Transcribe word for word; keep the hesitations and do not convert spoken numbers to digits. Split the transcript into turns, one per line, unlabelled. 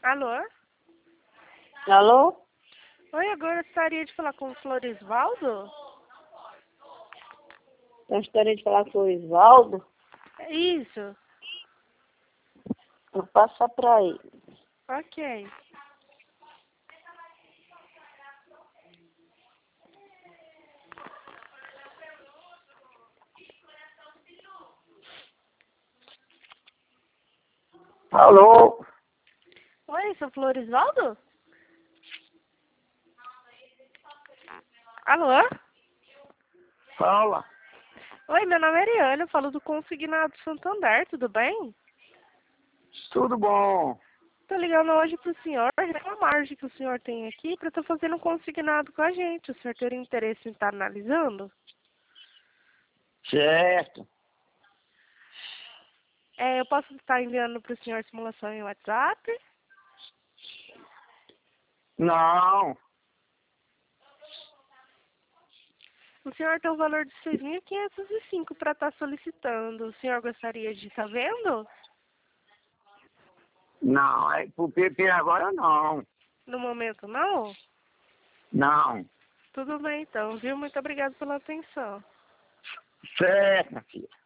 Alô?
Alô?
Oi, agora eu gostaria de falar com o Florisvaldo?
Eu gostaria de falar com o Isvaldo.
Isso.
Vou passar para ele.
Ok.
Alô?
Oi, seu Florisvaldo? Alô?
Fala.
Oi, meu nome é Ariane, eu falo do Consignado Santander, tudo bem?
Tudo bom?
Tô ligando hoje pro senhor reclamar de que o senhor tem aqui para estar fazendo um consignado com a gente. O senhor teria interesse em estar analisando?
Certo.
É, eu posso estar enviando para o senhor simulação em WhatsApp?
Não.
O senhor tem o valor de seis mil quinhentos e cinco para estar solicitando. O senhor gostaria de estar vendo?
Não, é pro P P agora não.
No momento, não?
Não.
Tudo bem, então, viu? Muito obrigado pela atenção.
Certo, minha filha.